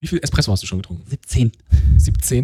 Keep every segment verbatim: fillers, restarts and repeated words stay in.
Wie viel Espresso hast du schon getrunken? siebzehn. siebzehn?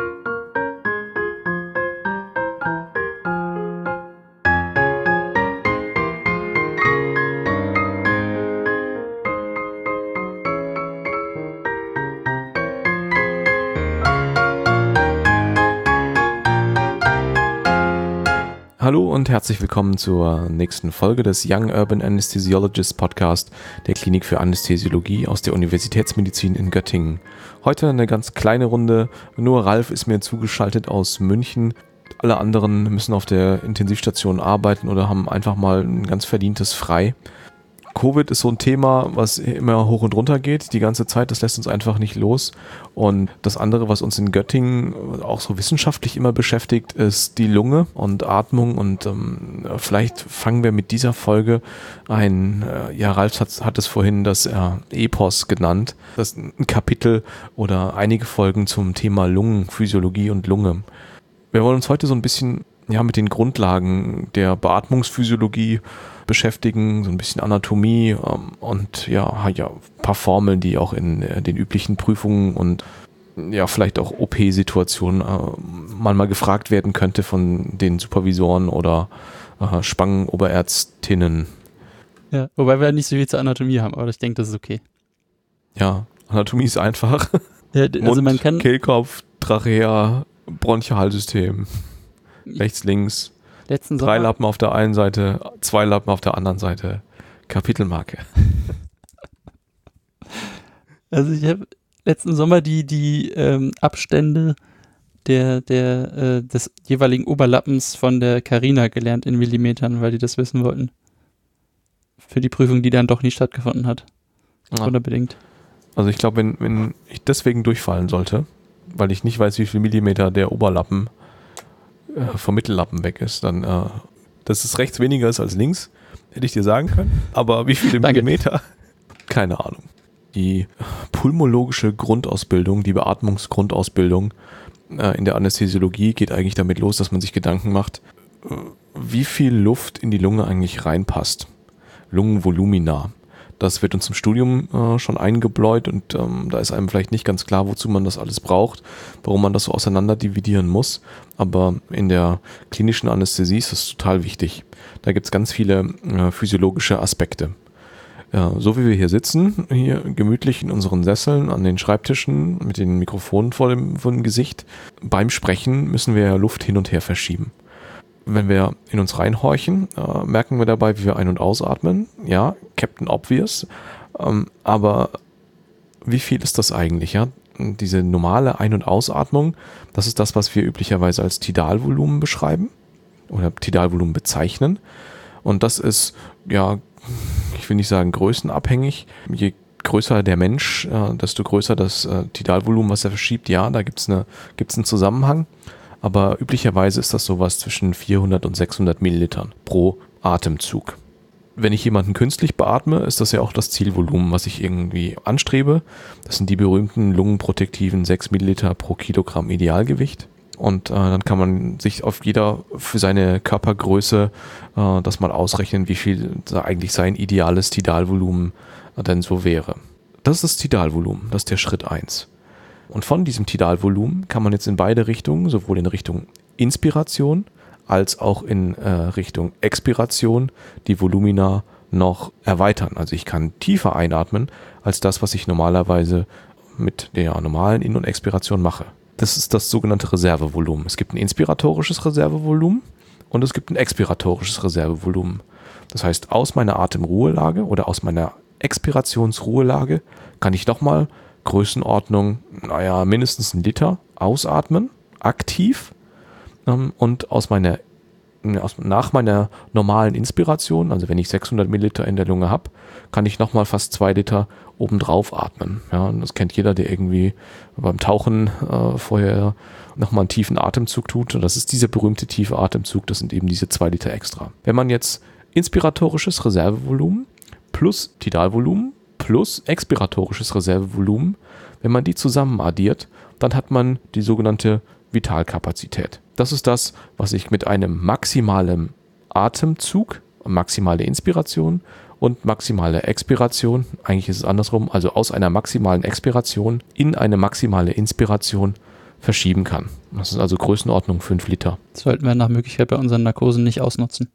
Hallo und herzlich willkommen zur nächsten Folge des Young Urban Anesthesiologist Podcast der Klinik für Anästhesiologie aus der Universitätsmedizin in Göttingen. Heute eine ganz kleine Runde, nur Ralf ist mir zugeschaltet aus München. Alle anderen müssen auf der Intensivstation arbeiten oder haben einfach mal ein ganz verdientes Frei. Covid ist so ein Thema, was immer hoch und runter geht, die ganze Zeit, das lässt uns einfach nicht los. Und das andere, was uns in Göttingen auch so wissenschaftlich immer beschäftigt, ist die Lunge und Atmung. Und ähm, vielleicht fangen wir mit dieser Folge ein, äh, ja, Ralf hat, hat es vorhin das äh, Epos genannt, das ist ein Kapitel oder einige Folgen zum Thema Lungenphysiologie und Lunge. Wir wollen uns heute so ein bisschen ja, mit den Grundlagen der Beatmungsphysiologie beschäftigen, so ein bisschen Anatomie ähm, und ja, ja, ein paar Formeln, die auch in äh, den üblichen Prüfungen und ja, vielleicht auch O P-Situationen äh, manchmal gefragt werden könnte von den Supervisoren oder äh, Spangenoberärztinnen. Ja, wobei wir nicht so viel zur Anatomie haben, aber ich denke, das ist okay. Ja, Anatomie ist einfach. Ja, also Mund, man kann Kehlkopf, Trachea, Bronchialsystem, rechts, links. letzten Drei Sommer, Lappen auf der einen Seite, zwei Lappen auf der anderen Seite. Kapitelmarke. also ich habe letzten Sommer die, die ähm, Abstände der, der, äh, des jeweiligen Oberlappens von der Carina gelernt in Millimetern, weil die das wissen wollten. Für die Prüfung, die dann doch nie stattgefunden hat. Ja. Unbedingt. Also ich glaube, wenn, wenn ich deswegen durchfallen sollte, weil ich nicht weiß, wie viel Millimeter der Oberlappen äh, vom Mittellappen weg ist, dann, äh, dass es rechts weniger ist als links, hätte ich dir sagen können. Aber wie viele Danke. Millimeter? Keine Ahnung. Die pulmologische Grundausbildung, die Beatmungsgrundausbildung äh, in der Anästhesiologie geht eigentlich damit los, dass man sich Gedanken macht, äh, wie viel Luft in die Lunge eigentlich reinpasst. Lungenvolumina. Das wird uns im Studium äh, schon eingebläut und ähm, da ist einem vielleicht nicht ganz klar, wozu man das alles braucht, warum man das so auseinander dividieren muss. Aber in der klinischen Anästhesie ist das total wichtig. Da gibt es ganz viele äh, physiologische Aspekte. Ja, so wie wir hier sitzen, hier gemütlich in unseren Sesseln an den Schreibtischen mit den Mikrofonen vor dem, vor dem Gesicht, beim Sprechen müssen wir ja Luft hin und her verschieben. Wenn wir in uns reinhorchen, äh, merken wir dabei, wie wir ein- und ausatmen. Ja, Captain Obvious. Ähm, aber wie viel ist das eigentlich? Ja? Diese normale Ein- und Ausatmung, das ist das, was wir üblicherweise als Tidalvolumen beschreiben oder Tidalvolumen bezeichnen. Und das ist, ja, ich will nicht sagen größenabhängig. Je größer der Mensch, äh, desto größer das äh, Tidalvolumen, was er verschiebt. Ja, da gibt es eine, gibt's einen Zusammenhang. Aber üblicherweise ist das sowas zwischen vierhundert und sechshundert Millilitern pro Atemzug. Wenn ich jemanden künstlich beatme, ist das ja auch das Zielvolumen, was ich irgendwie anstrebe. Das sind die berühmten lungenprotektiven sechs Milliliter pro Kilogramm Idealgewicht. Und äh, dann kann man sich auf jeder für seine Körpergröße äh, das mal ausrechnen, wie viel eigentlich sein ideales Tidalvolumen äh, denn so wäre. Das ist das Tidalvolumen, das ist der Schritt eins. Und von diesem Tidalvolumen kann man jetzt in beide Richtungen, sowohl in Richtung Inspiration als auch in äh, Richtung Expiration, die Volumina noch erweitern. Also ich kann tiefer einatmen als das, was ich normalerweise mit der normalen In- und Expiration mache. Das ist das sogenannte Reservevolumen. Es gibt ein inspiratorisches Reservevolumen und es gibt ein expiratorisches Reservevolumen. Das heißt, aus meiner Atemruhelage oder aus meiner Expirationsruhelage kann ich nochmal Größenordnung, naja, mindestens ein Liter ausatmen, aktiv ähm, und aus meiner, aus, nach meiner normalen Inspiration, also wenn ich sechshundert Milliliter in der Lunge habe, kann ich nochmal fast zwei Liter obendrauf atmen. Ja, und das kennt jeder, der irgendwie beim Tauchen äh, vorher nochmal einen tiefen Atemzug tut und das ist dieser berühmte tiefe Atemzug, das sind eben diese zwei Liter extra. Wenn man jetzt inspiratorisches Reservevolumen plus Tidalvolumen plus expiratorisches Reservevolumen, wenn man die zusammen addiert, dann hat man die sogenannte Vitalkapazität. Das ist das, was ich mit einem maximalen Atemzug, maximale Inspiration und maximale Expiration, eigentlich ist es andersrum, also aus einer maximalen Expiration in eine maximale Inspiration verschieben kann. Das ist also Größenordnung fünf Liter. Sollten wir nach Möglichkeit bei unseren Narkosen nicht ausnutzen.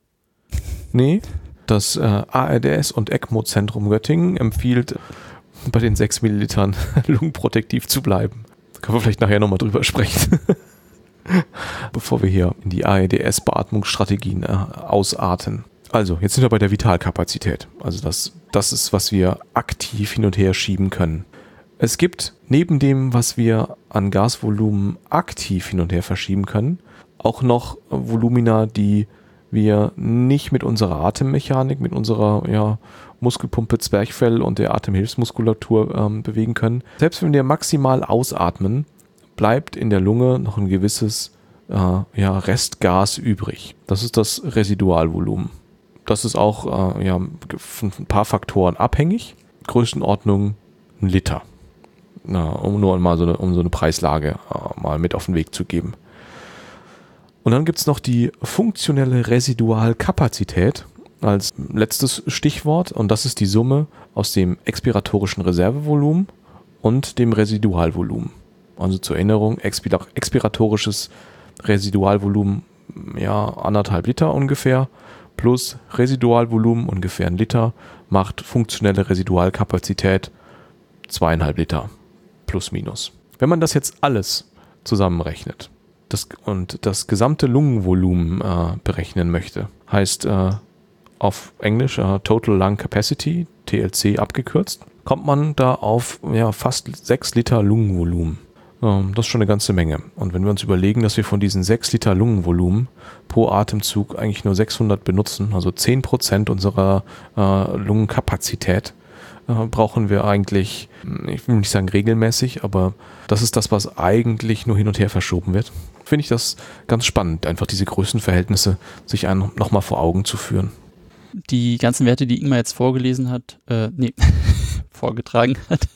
Nee, das äh, A R D S und ECMO-Zentrum Göttingen empfiehlt, bei den sechs Millilitern lungenprotektiv zu bleiben. Da können wir vielleicht nachher nochmal drüber sprechen. Bevor wir hier in die A R D S-Beatmungsstrategien äh, ausarten. Also, jetzt sind wir bei der Vitalkapazität. Also das, das ist, was wir aktiv hin und her schieben können. Es gibt neben dem, was wir an Gasvolumen aktiv hin und her verschieben können, auch noch Volumina, die wir nicht mit unserer Atemmechanik, mit unserer ja, Muskelpumpe Zwerchfell und der Atemhilfsmuskulatur ähm, bewegen können. Selbst wenn wir maximal ausatmen, bleibt in der Lunge noch ein gewisses äh, ja, Restgas übrig. Das ist das Residualvolumen. Das ist auch äh, ja, von ein paar Faktoren abhängig. Größenordnung ein Liter. Na, um nur mal so eine, um so eine Preislage äh, mal mit auf den Weg zu geben. Und dann gibt es noch die funktionelle Residualkapazität als letztes Stichwort. Und das ist die Summe aus dem expiratorischen Reservevolumen und dem Residualvolumen. Also zur Erinnerung, expir- expiratorisches Residualvolumen, ja, anderthalb Liter ungefähr, plus Residualvolumen ungefähr ein Liter, macht funktionelle Residualkapazität zweieinhalb Liter, plus minus. Wenn man das jetzt alles zusammenrechnet das, und das gesamte Lungenvolumen äh, berechnen möchte, heißt äh, auf Englisch äh, Total Lung Capacity, T L C abgekürzt, kommt man da auf ja, fast sechs Liter Lungenvolumen. Das ist schon eine ganze Menge. Und wenn wir uns überlegen, dass wir von diesen sechs Liter Lungenvolumen pro Atemzug eigentlich nur sechshundert benutzen, also zehn Prozent unserer äh, Lungenkapazität, äh, brauchen wir eigentlich, ich will nicht sagen regelmäßig, aber das ist das, was eigentlich nur hin und her verschoben wird. Finde ich das ganz spannend, einfach diese Größenverhältnisse sich einem nochmal vor Augen zu führen. Die ganzen Werte, die Ingmar jetzt vorgelesen hat, äh, nee, vorgetragen hat,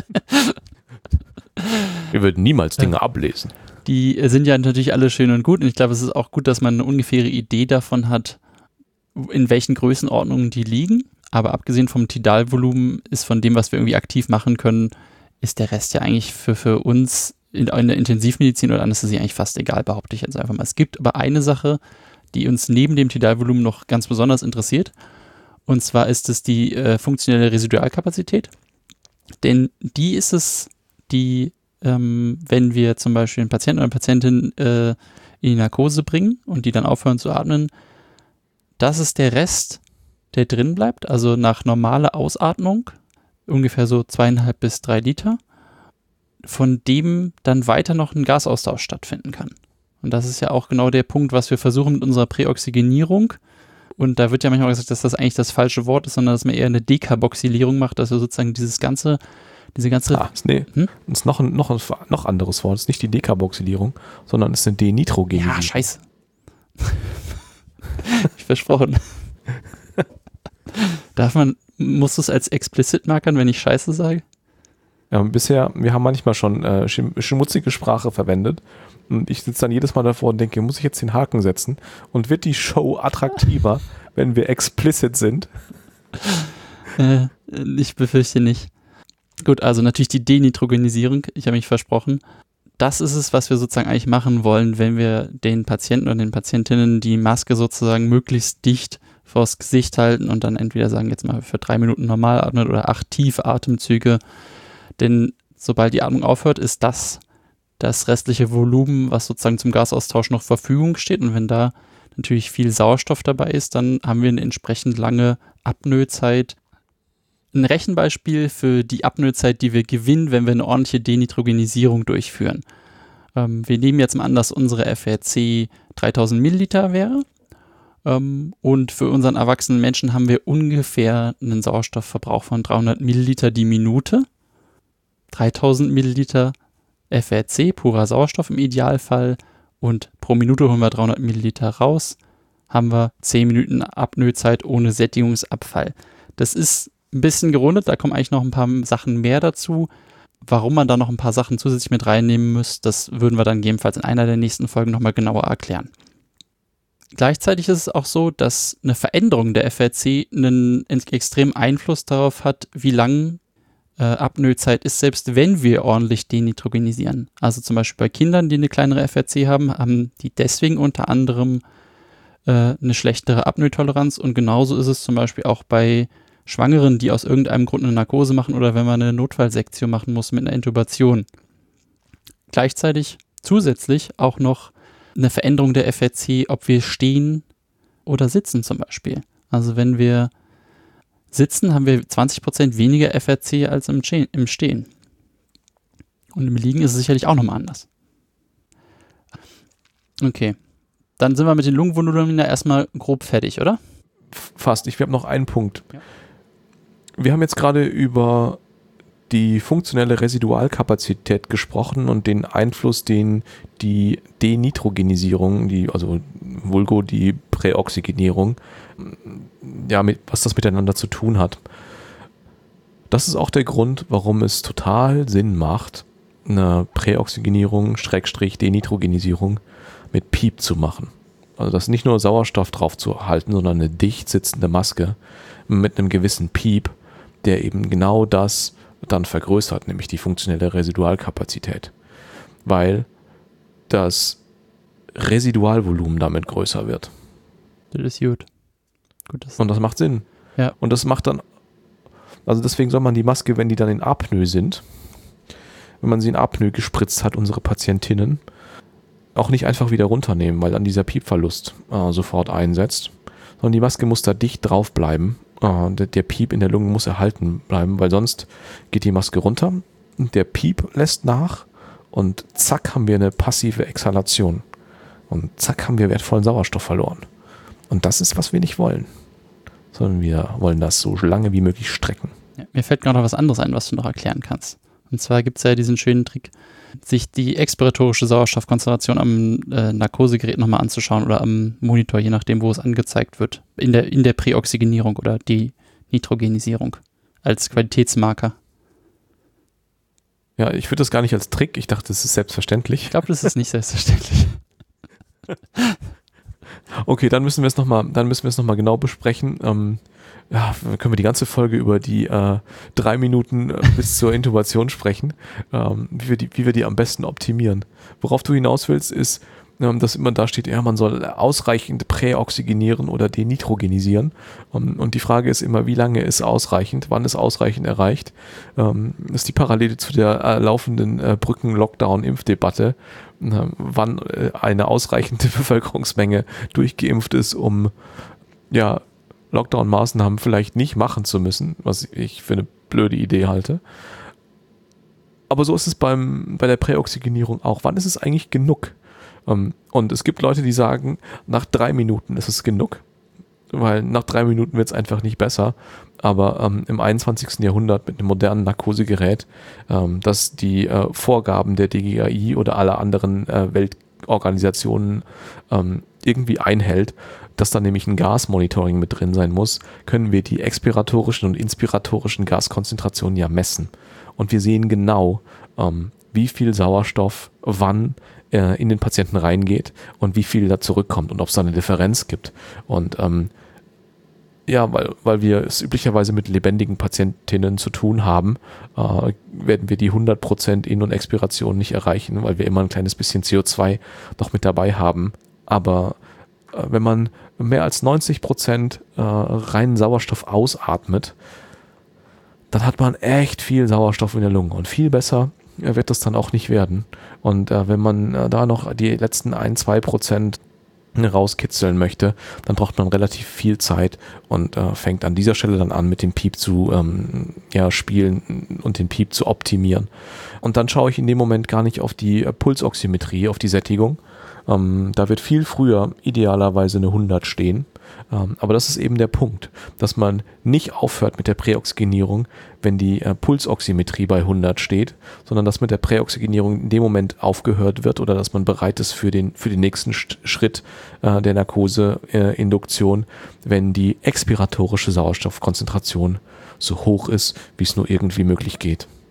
wir würden niemals Dinge ja. ablesen. Die sind ja natürlich alle schön und gut und ich glaube, es ist auch gut, dass man eine ungefähre Idee davon hat, in welchen Größenordnungen die liegen. Aber abgesehen vom Tidalvolumen ist von dem, was wir irgendwie aktiv machen können, ist der Rest ja eigentlich für, für uns in, in der Intensivmedizin oder Anästhesie eigentlich fast egal, behaupte ich jetzt einfach mal. Es gibt aber eine Sache, die uns neben dem Tidalvolumen noch ganz besonders interessiert. Und zwar ist es die äh, funktionelle Residualkapazität. Denn die ist es, die, ähm, wenn wir zum Beispiel einen Patienten oder eine Patientin äh, in die Narkose bringen und die dann aufhören zu atmen, das ist der Rest, der drin bleibt, also nach normaler Ausatmung, ungefähr so zweieinhalb bis drei Liter, von dem dann weiter noch ein Gasaustausch stattfinden kann. Und das ist ja auch genau der Punkt, was wir versuchen mit unserer Präoxygenierung. Und da wird ja manchmal gesagt, dass das eigentlich das falsche Wort ist, sondern dass man eher eine Dekarboxylierung macht, dass wir sozusagen dieses ganze Diese ganze. Ah, ist, nee, hm? ist noch ein noch, ein noch anderes Wort. Es ist nicht die Dekarboxylierung, sondern es ist eine Denitrogenisierung. Ja, scheiße. Ich versprochen. Darf man, muss es als explicit markern, wenn ich Scheiße sage? Ja, bisher, wir haben manchmal schon äh, schmutzige Sprache verwendet und ich sitze dann jedes Mal davor und denke, muss ich jetzt den Haken setzen? Und wird die Show attraktiver, wenn wir explicit sind? Äh, ich befürchte nicht. Gut, also natürlich die Denitrogenisierung, ich habe mich versprochen. Das ist es, was wir sozusagen eigentlich machen wollen, wenn wir den Patienten oder den Patientinnen die Maske sozusagen möglichst dicht vors Gesicht halten und dann entweder sagen, jetzt mal für drei Minuten normal atmen oder acht tiefe Atemzüge. Denn sobald die Atmung aufhört, ist das das restliche Volumen, was sozusagen zum Gasaustausch noch zur Verfügung steht. Und wenn da natürlich viel Sauerstoff dabei ist, dann haben wir eine entsprechend lange Apnoezeit. Ein Rechenbeispiel für die Apnoezeit, die wir gewinnen, wenn wir eine ordentliche Denitrogenisierung durchführen. Ähm, wir nehmen jetzt mal an, dass unsere F R C dreitausend Milliliter wäre. Ähm, und für unseren erwachsenen Menschen haben wir ungefähr einen Sauerstoffverbrauch von dreihundert Milliliter die Minute. dreitausend Milliliter F R C, purer Sauerstoff im Idealfall. Und pro Minute holen wir dreihundert Milliliter raus. Haben wir zehn Minuten Apnoezeit ohne Sättigungsabfall. Das ist ein bisschen gerundet, da kommen eigentlich noch ein paar Sachen mehr dazu. Warum man da noch ein paar Sachen zusätzlich mit reinnehmen muss, das würden wir dann gegebenenfalls in einer der nächsten Folgen nochmal genauer erklären. Gleichzeitig ist es auch so, dass eine Veränderung der F R C einen extremen Einfluss darauf hat, wie lang äh, Apnoezeit ist, selbst wenn wir ordentlich denitrogenisieren. Also zum Beispiel bei Kindern, die eine kleinere F R C haben, haben die deswegen unter anderem äh, eine schlechtere Apnoe-Toleranz, und genauso ist es zum Beispiel auch bei Schwangeren, die aus irgendeinem Grund eine Narkose machen oder wenn man eine Notfallsektion machen muss mit einer Intubation. Gleichzeitig zusätzlich auch noch eine Veränderung der F R C, ob wir stehen oder sitzen zum Beispiel. Also wenn wir sitzen, haben wir zwanzig Prozent weniger F R C als im, Che- im Stehen. Und im Liegen ist es sicherlich auch nochmal anders. Okay, dann sind wir mit den Lungenvolumina erstmal grob fertig, oder? Fast. Ich habe noch einen Punkt. Ja. Wir haben jetzt gerade über die funktionelle Residualkapazität gesprochen und den Einfluss, den die Denitrogenisierung, die, also vulgo die Präoxygenierung, ja, mit, was das miteinander zu tun hat. Das ist auch der Grund, warum es total Sinn macht, eine Präoxygenierung, Schrägstrich Denitrogenisierung mit Piep zu machen. Also das nicht nur Sauerstoff drauf zu halten, sondern eine dicht sitzende Maske mit einem gewissen Piep, der eben genau das dann vergrößert, nämlich die funktionelle Residualkapazität, weil das Residualvolumen damit größer wird. Das ist gut. gut das Und das macht Sinn. Ja. Und das macht dann, also deswegen soll man die Maske, wenn die dann in Apnoe sind, wenn man sie in Apnoe gespritzt hat, unsere Patientinnen, auch nicht einfach wieder runternehmen, weil dann dieser Piepverlust äh, sofort einsetzt, sondern die Maske muss da dicht drauf bleiben. Uh, der, der Piep in der Lunge muss erhalten bleiben, weil sonst geht die Maske runter, der Piep lässt nach und zack haben wir eine passive Exhalation. Und zack haben wir wertvollen Sauerstoff verloren. Und das ist, was wir nicht wollen. Sondern wir wollen das so lange wie möglich strecken. Ja, mir fällt gerade noch was anderes ein, was du noch erklären kannst. Und zwar gibt es ja diesen schönen Trick, sich die expiratorische Sauerstoffkonzentration am äh, Narkosegerät nochmal anzuschauen oder am Monitor, je nachdem, wo es angezeigt wird, in der, in der Präoxygenierung oder die Nitrogenisierung als Qualitätsmarker. Ja, ich würde das gar nicht als Trick, ich dachte, das ist selbstverständlich. Ich glaube, das ist nicht selbstverständlich. Okay, dann müssen wir es nochmal, dann müssen wir es nochmal genau besprechen. Ähm, ja, können wir die ganze Folge über die äh, drei Minuten äh, bis zur Intubation sprechen, ähm, wie wir die, wie wir die am besten optimieren. Worauf du hinaus willst, ist, ähm, dass immer da steht, ja, man soll ausreichend präoxygenieren oder denitrogenisieren. Um, und die Frage ist immer, wie lange ist ausreichend, wann ist ausreichend erreicht? Ähm, das ist die Parallele zu der äh, laufenden äh, Brücken-Lockdown-Impfdebatte, äh, wann äh, eine ausreichende Bevölkerungsmenge durchgeimpft ist, um ja Lockdown-Maßnahmen vielleicht nicht machen zu müssen, was ich für eine blöde Idee halte. Aber so ist es beim, bei der Präoxygenierung auch. Wann ist es eigentlich genug? Um, und es gibt Leute, die sagen, nach drei Minuten ist es genug, weil nach drei Minuten wird es einfach nicht besser. Aber ähm, im einundzwanzigsten Jahrhundert mit einem modernen Narkosegerät, ähm, das die äh, Vorgaben der D G A I oder aller anderen äh, Weltorganisationen ähm, irgendwie einhält, dass da nämlich ein Gasmonitoring mit drin sein muss, können wir die expiratorischen und inspiratorischen Gaskonzentrationen ja messen. Und wir sehen genau, ähm, wie viel Sauerstoff wann äh, in den Patienten reingeht und wie viel da zurückkommt und ob es da eine Differenz gibt. Und ähm, ja, weil, weil wir es üblicherweise mit lebendigen Patientinnen zu tun haben, äh, werden wir die hundert Prozent In- und Expiration nicht erreichen, weil wir immer ein kleines bisschen C O zwei noch mit dabei haben. Aber äh, wenn man mehr als neunzig Prozent äh, reinen Sauerstoff ausatmet, dann hat man echt viel Sauerstoff in der Lunge und viel besser äh, wird das dann auch nicht werden. Und äh, wenn man äh, da noch die letzten ein bis zwei Prozent rauskitzeln möchte, dann braucht man relativ viel Zeit und äh, fängt an dieser Stelle dann an, mit dem Piep zu ähm, ja, spielen und den Piep zu optimieren. Und dann schaue ich in dem Moment gar nicht auf die äh, Pulsoximetrie, auf die Sättigung. Ähm, da wird viel früher idealerweise eine hundert stehen. Ähm, aber das ist eben der Punkt, dass man nicht aufhört mit der Präoxygenierung, wenn die äh, Pulsoximetrie bei hundert steht, sondern dass mit der Präoxygenierung in dem Moment aufgehört wird oder dass man bereit ist für den, für den nächsten Sch- Schritt äh, der Narkoseinduktion, äh, wenn die expiratorische Sauerstoffkonzentration so hoch ist, wie es nur irgendwie möglich geht.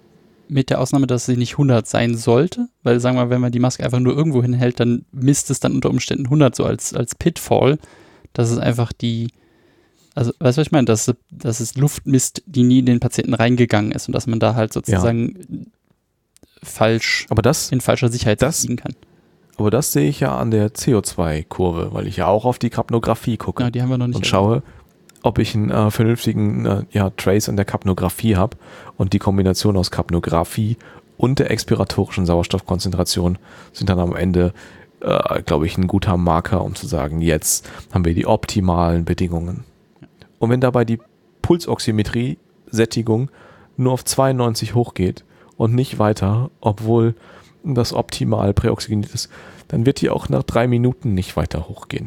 Mit der Ausnahme, dass sie nicht hundert sein sollte, weil sagen wir mal, wenn man die Maske einfach nur irgendwo hinhält, dann misst es dann unter Umständen hundert so als, als Pitfall. Das ist einfach die, also weißt du, was ich meine? Dass, dass es Luft misst, die nie in den Patienten reingegangen ist und dass man da halt sozusagen ja. falsch, aber das, in falscher Sicherheit das, liegen kann. Aber das sehe ich ja an der C O zwei Kurve, weil ich ja auch auf die Kapnographie gucke. Ja, die haben wir noch nicht. Und schaue, ob ich einen äh, vernünftigen äh, ja, Trace an der Kapnographie habe und die Kombination aus Kapnographie und der expiratorischen Sauerstoffkonzentration sind dann am Ende, äh, glaube ich, ein guter Marker, um zu sagen, jetzt haben wir die optimalen Bedingungen. Und wenn dabei die Pulsoximetrie-Sättigung nur auf zweiundneunzig hochgeht und nicht weiter, obwohl das optimal präoxygeniert ist, dann wird die auch nach drei Minuten nicht weiter hochgehen.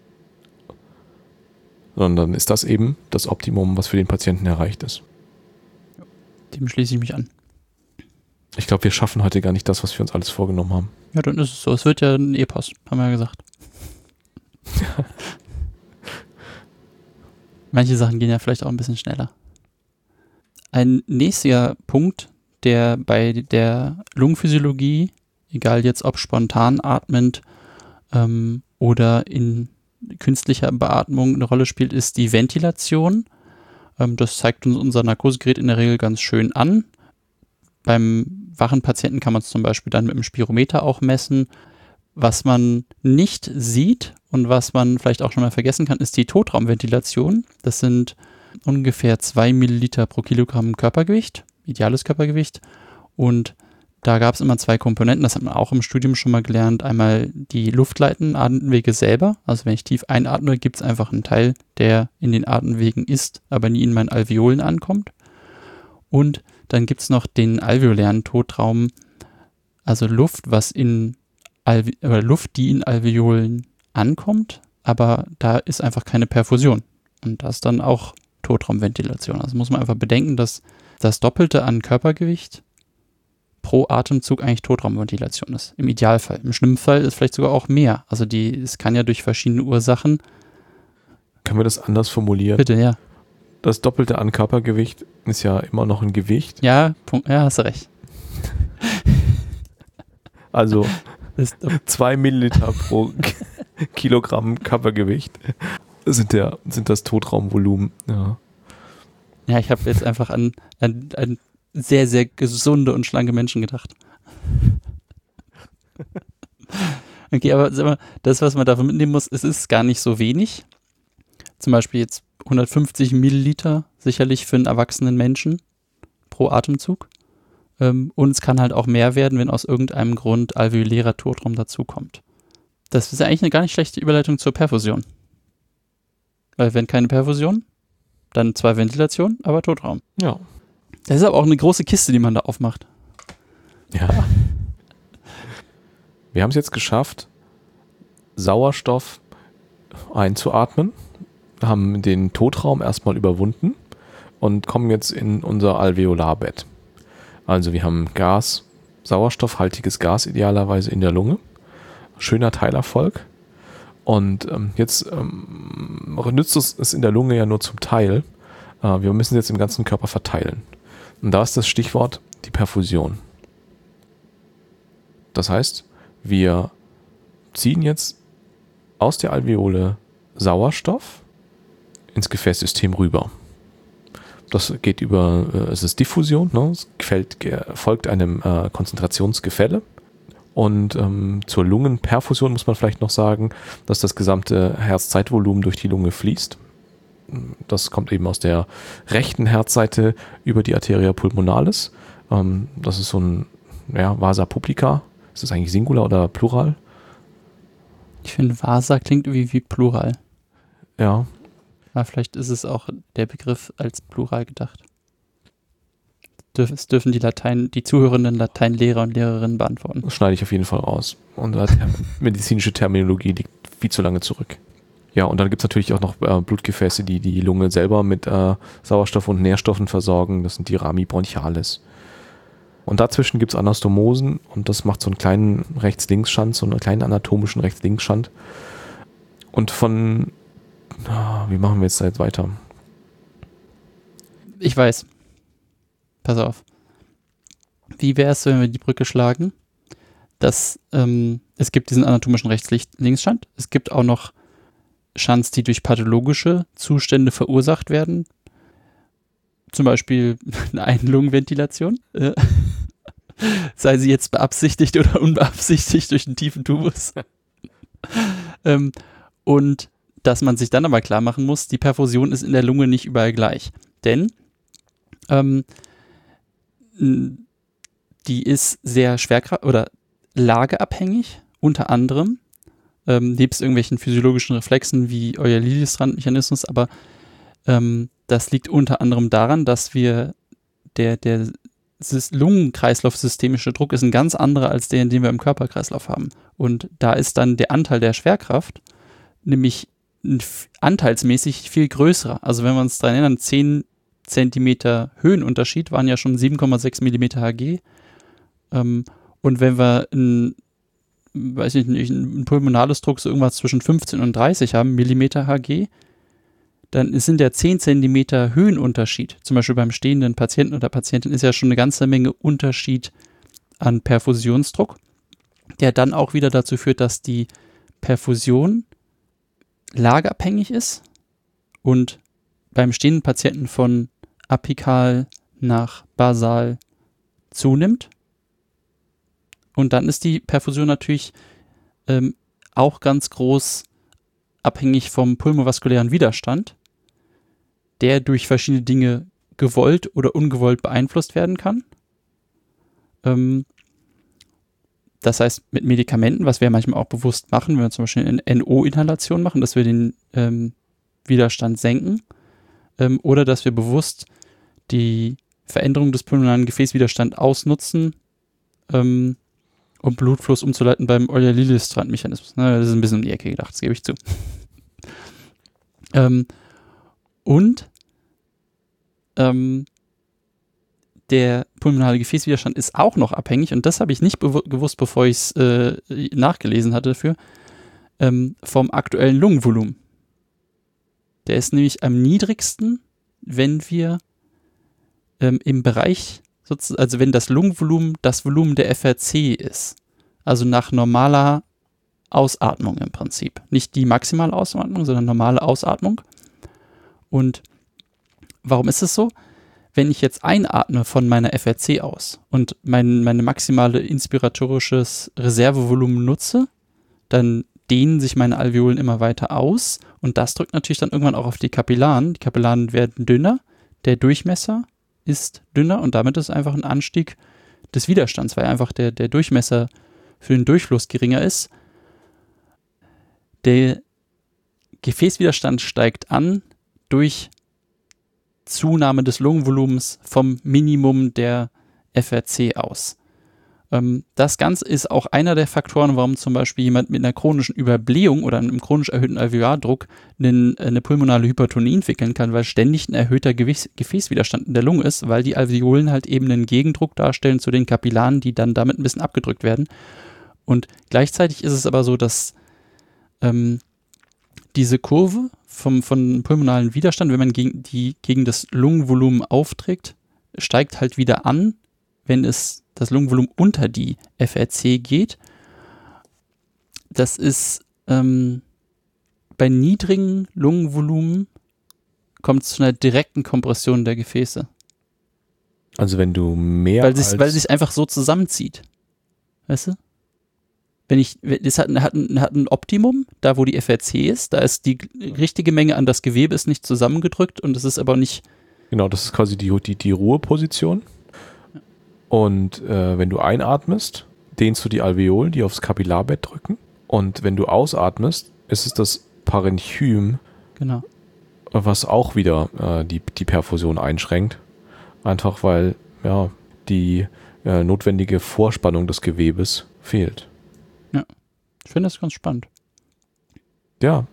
Sondern ist das eben das Optimum, was für den Patienten erreicht ist. Dem schließe ich mich an. Ich glaube, wir schaffen heute gar nicht das, was wir uns alles vorgenommen haben. Ja, dann ist es so. Es wird ja ein Epos, haben wir ja gesagt. Manche Sachen gehen ja vielleicht auch ein bisschen schneller. Ein nächster Punkt, der bei der Lungenphysiologie, egal jetzt ob spontan atmend ähm, oder in künstlicher Beatmung eine Rolle spielt, ist die Ventilation. Ähm, das zeigt uns unser Narkosegerät in der Regel ganz schön an. Beim wachen Patienten kann man es zum Beispiel dann mit dem Spirometer auch messen. Was man nicht sieht und was man vielleicht auch schon mal vergessen kann, ist die Totraumventilation. Das sind ungefähr zwei Milliliter pro Kilogramm Körpergewicht, ideales Körpergewicht. Und da gab es immer zwei Komponenten, das hat man auch im Studium schon mal gelernt. Einmal die luftleitenden Atemwege selber. Also wenn ich tief einatme, gibt es einfach einen Teil, der in den Atemwegen ist, aber nie in meinen Alveolen ankommt. Und dann gibt es noch den alveolären Totraum, also Luft, was in Alve- oder Luft, die in Alveolen ankommt, aber da ist einfach keine Perfusion. Und das ist dann auch Totraumventilation. Also muss man einfach bedenken, dass das Doppelte an Körpergewicht pro Atemzug eigentlich Totraumventilation ist. Im Idealfall. Im schlimmen Fall ist vielleicht sogar auch mehr. Also die, es kann ja durch verschiedene Ursachen. Können wir das anders formulieren? Bitte, ja. Das Doppelte an Körpergewicht ist ja immer noch ein Gewicht. Ja, Punkt, ja, hast du recht. Also zwei Milliliter pro Kilogramm Körpergewicht sind, der, sind das Totraumvolumen. Ja, ja ich habe jetzt einfach an, an, an sehr, sehr gesunde und schlanke Menschen gedacht. Okay, aber sag mal, das, was man davon mitnehmen muss, es ist gar nicht so wenig. Zum Beispiel jetzt hundertfünfzig Milliliter sicherlich für einen erwachsenen Menschen pro Atemzug. Ähm, und es kann halt auch mehr werden, wenn aus irgendeinem Grund alveolärer Totraum dazukommt. Das ist eigentlich eine gar nicht schlechte Überleitung zur Perfusion. Weil wenn keine Perfusion, dann zwar Ventilation, aber Totraum. Ja. Das ist aber auch eine große Kiste, die man da aufmacht. Ja. Wir haben es jetzt geschafft, Sauerstoff einzuatmen, haben den Totraum erstmal überwunden und kommen jetzt in unser Alveolarbett. Also wir haben Gas, sauerstoffhaltiges Gas idealerweise in der Lunge. Schöner Teilerfolg. Und ähm, jetzt ähm, nützt es, es in der Lunge ja nur zum Teil. Äh, wir müssen jetzt im ganzen Körper verteilen. Und da ist das Stichwort die Perfusion. Das heißt, wir ziehen jetzt aus der Alveole Sauerstoff ins Gefäßsystem rüber. Das geht über, äh, es ist Diffusion, ne? Es gefällt, folgt einem äh, Konzentrationsgefälle. Und ähm, zur Lungenperfusion muss man vielleicht noch sagen, dass das gesamte Herzzeitvolumen durch die Lunge fließt. Das kommt eben aus der rechten Herzseite über die Arteria pulmonalis. Ähm, das ist so ein ja, Vasa publica. Ist das eigentlich Singular oder Plural? Ich finde, Vasa klingt irgendwie wie Plural. Ja. Aber vielleicht ist es auch der Begriff als Plural gedacht. Es dürfen die Latein, die zuhörenden Lateinlehrer und Lehrerinnen beantworten. Das schneide ich auf jeden Fall raus. Unsere medizinische Terminologie liegt viel zu lange zurück. Ja, und dann gibt es natürlich auch noch äh, Blutgefäße, die die Lunge selber mit äh, Sauerstoff und Nährstoffen versorgen. Das sind die Rami bronchialis. Und dazwischen gibt es Anastomosen und das macht so einen kleinen Rechts-Links-Schand, so einen kleinen anatomischen Rechts-Links-Schand. Und von, ah, wie machen wir jetzt da jetzt weiter? Ich weiß. Pass auf. Wie wäre es, wenn wir die Brücke schlagen? Dass, ähm, es gibt diesen anatomischen Rechts-Links-Schand. Es gibt auch noch Schands, die durch pathologische Zustände verursacht werden. Zum Beispiel eine Einlungenventilation. Äh, sei sie jetzt beabsichtigt oder unbeabsichtigt durch einen tiefen Tubus. ähm, und dass man sich dann aber klar machen muss, die Perfusion ist in der Lunge nicht überall gleich. Denn ähm, die ist sehr schwerkraft- oder lageabhängig, unter anderem, ähm, nebst irgendwelchen physiologischen Reflexen wie euer Lilienstrand-Mechanismus, aber ähm, das liegt unter anderem daran, dass wir der, der Lungenkreislauf-systemische Druck ist ein ganz anderer als der, den wir im Körperkreislauf haben. Und da ist dann der Anteil der Schwerkraft nämlich anteilsmäßig viel größerer. Also wenn wir uns daran erinnern, zehn Zentimeter Höhenunterschied waren ja schon sieben Komma sechs Millimeter Hg. Ähm, und wenn wir ein, weiß ich nicht, ein pulmonales Druck so irgendwas zwischen fünfzehn und dreißig haben, Millimeter Hg, dann sind der zehn Zentimeter Höhenunterschied, zum Beispiel beim stehenden Patienten oder Patientin, ist ja schon eine ganze Menge Unterschied an Perfusionsdruck, der dann auch wieder dazu führt, dass die Perfusion lageabhängig ist und beim stehenden Patienten von apikal nach basal zunimmt. Und dann ist die Perfusion natürlich ähm, auch ganz groß abhängig vom pulmovaskulären Widerstand, der durch verschiedene Dinge gewollt oder ungewollt beeinflusst werden kann. Ähm, das heißt, mit Medikamenten, was wir manchmal auch bewusst machen, wenn wir zum Beispiel eine N O-Inhalation machen, dass wir den ähm, Widerstand senken, ähm, oder dass wir bewusst die Veränderung des pulmonalen Gefäßwiderstands ausnutzen, ähm, um Blutfluss umzuleiten beim Euler-Liljestrand-Mechanismus. Na, das ist ein bisschen um die Ecke gedacht, das gebe ich zu. ähm, und ähm, der pulmonale Gefäßwiderstand ist auch noch abhängig, und das habe ich nicht bew- gewusst, bevor ich es äh, nachgelesen hatte dafür, ähm, vom aktuellen Lungenvolumen. Der ist nämlich am niedrigsten, wenn wir ähm, im Bereich, also wenn das Lungenvolumen das Volumen der F R C ist. Also nach normaler Ausatmung im Prinzip. Nicht die maximale Ausatmung, sondern normale Ausatmung. Und warum ist es so? Wenn ich jetzt einatme von meiner F R C aus und mein meine maximale inspiratorisches Reservevolumen nutze, dann dehnen sich meine Alveolen immer weiter aus, und das drückt natürlich dann irgendwann auch auf die Kapillaren. Die Kapillaren werden dünner, der Durchmesser ist dünner, und damit ist einfach ein Anstieg des Widerstands, weil einfach der, der Durchmesser für den Durchfluss geringer ist. Der Gefäßwiderstand steigt an durch Zunahme des Lungenvolumens vom Minimum der F R C aus. Ähm, das Ganze ist auch einer der Faktoren, warum zum Beispiel jemand mit einer chronischen Überblähung oder einem chronisch erhöhten Alveolardruck einen, eine pulmonale Hypertonie entwickeln kann, weil ständig ein erhöhter Gefäß, Gefäßwiderstand in der Lunge ist, weil die Alveolen halt eben einen Gegendruck darstellen zu den Kapillaren, die dann damit ein bisschen abgedrückt werden. Und gleichzeitig ist es aber so, dass ähm, diese Kurve vom, von pulmonalen Widerstand, wenn man gegen, die, gegen das Lungenvolumen aufträgt, steigt halt wieder an, wenn es das Lungenvolumen unter die F R C geht. Das ist ähm, bei niedrigen Lungenvolumen kommt es zu einer direkten Kompression der Gefäße. Also wenn du mehr weil es als... weil es sich einfach so zusammenzieht. Weißt du? Wenn ich, das hat, hat, ein, hat ein Optimum, da wo die F R C ist, da ist die richtige Menge an das Gewebe ist nicht zusammengedrückt, und es ist aber nicht... Genau, das ist quasi die, die, die Ruheposition. Ja. Und äh, wenn du einatmest, dehnst du die Alveolen, die aufs Kapillarbett drücken. Und wenn du ausatmest, ist es das Parenchym, genau, was auch wieder äh, die, die Perfusion einschränkt. Einfach weil ja, die äh, notwendige Vorspannung des Gewebes fehlt. Ja, ich finde das ganz spannend. Ja.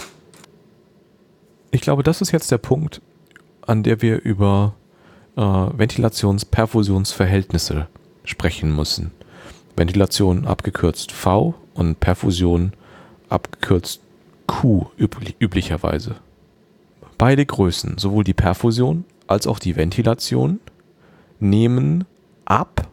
Ich glaube, das ist jetzt der Punkt, an der wir über äh, Ventilations-Perfusionsverhältnisse sprechen müssen. Ventilation abgekürzt V und Perfusion abgekürzt Q üblich, üblicherweise. Beide Größen, sowohl die Perfusion als auch die Ventilation, nehmen ab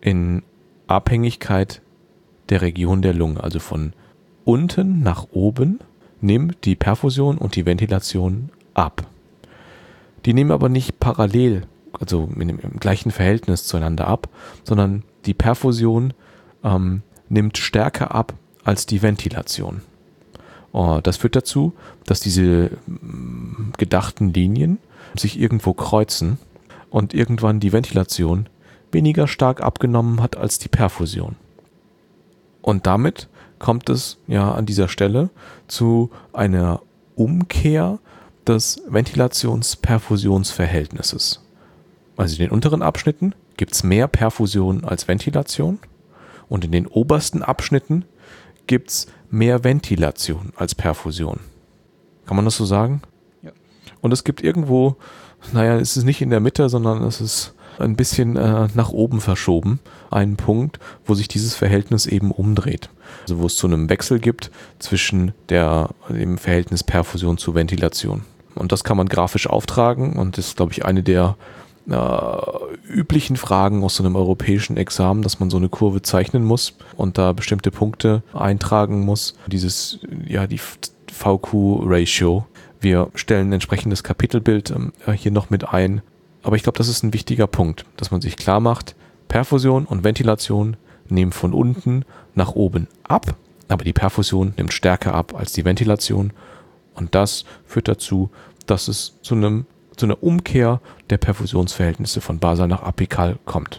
in Abhängigkeit der Region der Lunge. Also von unten nach oben nimmt die Perfusion und die Ventilation ab. Die nehmen aber nicht parallel, also in dem, im gleichen Verhältnis zueinander ab, sondern die Perfusion ähm, nimmt stärker ab als die Ventilation. Oh, das führt dazu, dass diese mm, gedachten Linien sich irgendwo kreuzen und irgendwann die Ventilation weniger stark abgenommen hat als die Perfusion. Und damit kommt es ja an dieser Stelle zu einer Umkehr des Ventilations-Perfusionsverhältnisses. Also in den unteren Abschnitten gibt es mehr Perfusion als Ventilation und in den obersten Abschnitten gibt es mehr Ventilation als Perfusion. Kann man das so sagen? Ja. Und es gibt irgendwo, naja, es ist nicht in der Mitte, sondern es ist ein bisschen äh, nach oben verschoben, einen Punkt, wo sich dieses Verhältnis eben umdreht. Also wo es zu einem Wechsel gibt zwischen der, dem Verhältnis Perfusion zu Ventilation. Und das kann man grafisch auftragen und das ist, glaube ich, eine der äh, üblichen Fragen aus so einem europäischen Examen, dass man so eine Kurve zeichnen muss und da bestimmte Punkte eintragen muss. Dieses, ja, die V Q-Ratio. Wir stellen ein entsprechendes Kapitelbild äh, hier noch mit ein. Aber ich glaube, das ist ein wichtiger Punkt, dass man sich klar macht, Perfusion und Ventilation nehmen von unten nach oben ab, aber die Perfusion nimmt stärker ab als die Ventilation und das führt dazu, dass es zu einem zu einer Umkehr der Perfusionsverhältnisse von basal nach apikal kommt.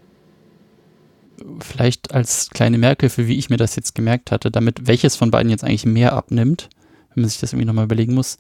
Vielleicht als kleine Merkhilfe, wie ich mir das jetzt gemerkt hatte, damit welches von beiden jetzt eigentlich mehr abnimmt, wenn man sich das irgendwie nochmal überlegen muss.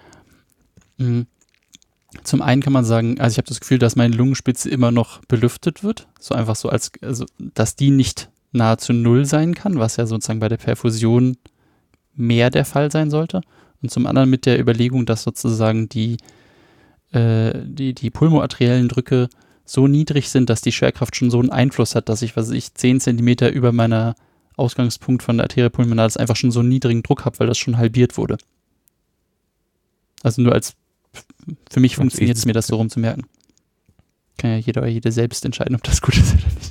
Zum einen kann man sagen, also ich habe das Gefühl, dass meine Lungenspitze immer noch belüftet wird, so einfach so als, also dass die nicht nahezu null sein kann, was ja sozusagen bei der Perfusion mehr der Fall sein sollte. Und zum anderen mit der Überlegung, dass sozusagen die, äh, die, die pulmoarteriellen Drücke so niedrig sind, dass die Schwerkraft schon so einen Einfluss hat, dass ich, was weiß ich, zehn Zentimeter über meiner Ausgangspunkt von der Arteria pulmonalis einfach schon so einen niedrigen Druck habe, weil das schon halbiert wurde. Also nur als, für mich funktioniert es mir, das so rumzumerken. Kann ja jeder oder jede selbst entscheiden, ob das gut ist oder nicht.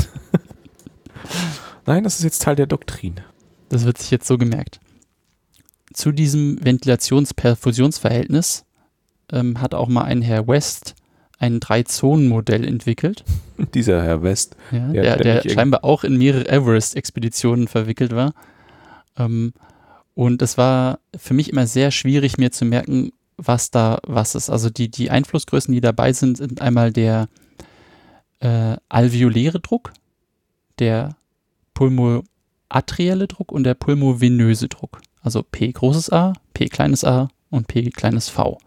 Nein, das ist jetzt Teil der Doktrin. Das wird sich jetzt so gemerkt. Zu diesem Ventilations-Perfusionsverhältnis ähm, hat auch mal ein Herr West ein Drei-Zonen-Modell entwickelt. Dieser Herr West. Ja, der der, der scheinbar auch in mehrere Everest-Expeditionen verwickelt war. Ähm, und es war für mich immer sehr schwierig, mir zu merken, was da was ist. Also die, die Einflussgrößen, die dabei sind, sind einmal der äh, alveoläre Druck, der pulmoarterielle Druck und der pulmovenöse Druck. Also P großes A, P kleines a und P kleines v.